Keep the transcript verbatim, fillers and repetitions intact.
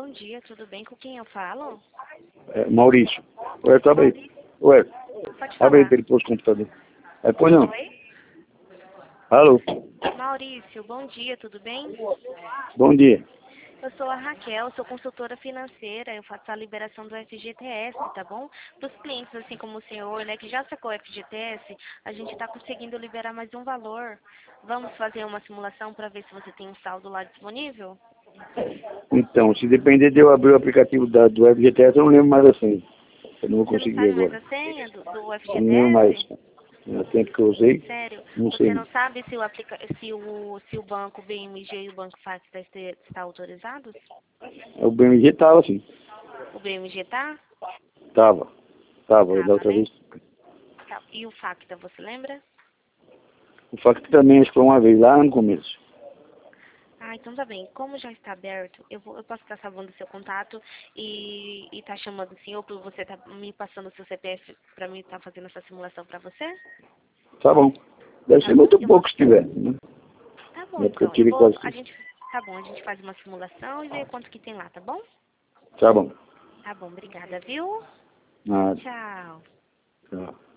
bom dia, tudo bem? Com quem eu falo? É, Maurício. Ué, tá bem. Ué, Pode abre aí falar. pra ele pôr o computador. É, pois não. Oi? Alô? Maurício, bom dia, tudo bem? Bom dia. Eu sou a Raquel, sou consultora financeira, eu faço a liberação do F G T S, tá bom? Para os clientes, assim como o senhor, né, que já sacou o F G T S, a gente está conseguindo liberar mais um valor. Vamos fazer uma simulação para ver se você tem um saldo lá disponível? Então, se depender de eu abrir o aplicativo da, do F G T S, eu não lembro mais a senha. Eu não vou Você não conseguir sabe mais agora. a senha do, do Eu não lembro mais. F G T S? No tempo que eu usei, Sério, não sei. você não sabe se o, aplica se o, se o banco B M G e o banco Facta está, está autorizados? O B M G tava assim. O B M G tá? Tava. Tava, da Tava, outra né? vez. Tá. E o Facta, você lembra? O fato também, acho que foi uma vez, lá no começo. Ah, então tá bem. Como já está aberto, eu, vou, eu posso estar salvando o seu contato e, e tá chamando o senhor para você tá me passando o seu C P F para mim estar fazendo essa simulação para você? Tá bom. Deve Tá ser bom? muito Eu vou. pouco se tiver, né? Tá bom, É porque eu então. Eu tirei vou. quase A tudo. gente. Tá bom, a gente faz uma simulação e vê quanto que tem lá, tá bom? Tá bom. Tá bom, obrigada, viu? Nada. Tchau. Tchau.